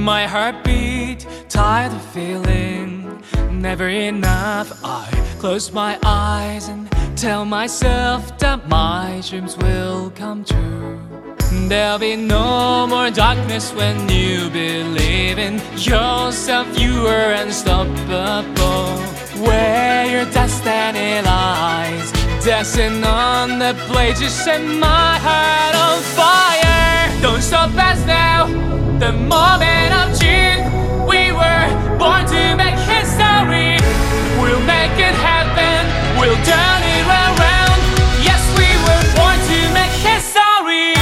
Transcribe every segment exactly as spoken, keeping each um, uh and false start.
My heartbeat, tired of feeling never enough. I close my eyes and tell myself that my dreams will come true. There'll be no more darkness when you believe in yourself. You are unstoppable. Where your destiny lies, dancing on the blade, you set my heart on fire. Don't stop us now, the moment of truth. We were born to make history. We'll make it happen, we'll turn it around. Yes, we were born to make history.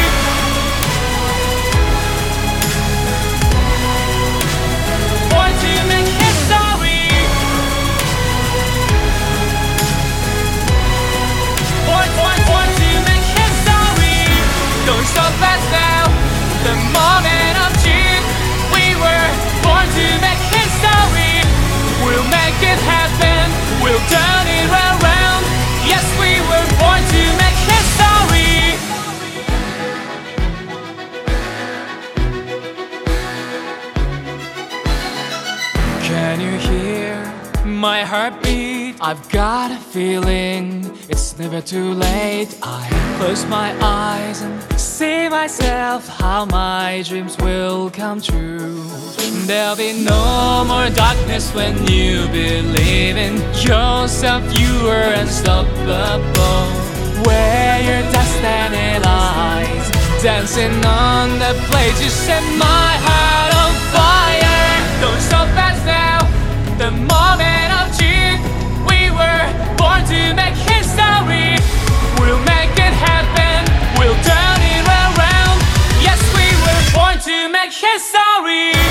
Born to make history. Born, born, born to make history. Don't stop us now, the moment of truth. We were born to make history. We'll make it happen, we'll turn it around. Yes, we were born to make history. Can you hear my heartbeat? I've got a feeling it's never too late. I close my eyes and see myself, how my dreams will come true. There'll be no more darkness when you believe in yourself. You are unstoppable. Where your destiny lies, dancing on the blade, you set my heart on fire. Don't stop us now, the moment of truth. We were born to make history. We'll make it happen, we'll turn it around. Yes, we were born to make history.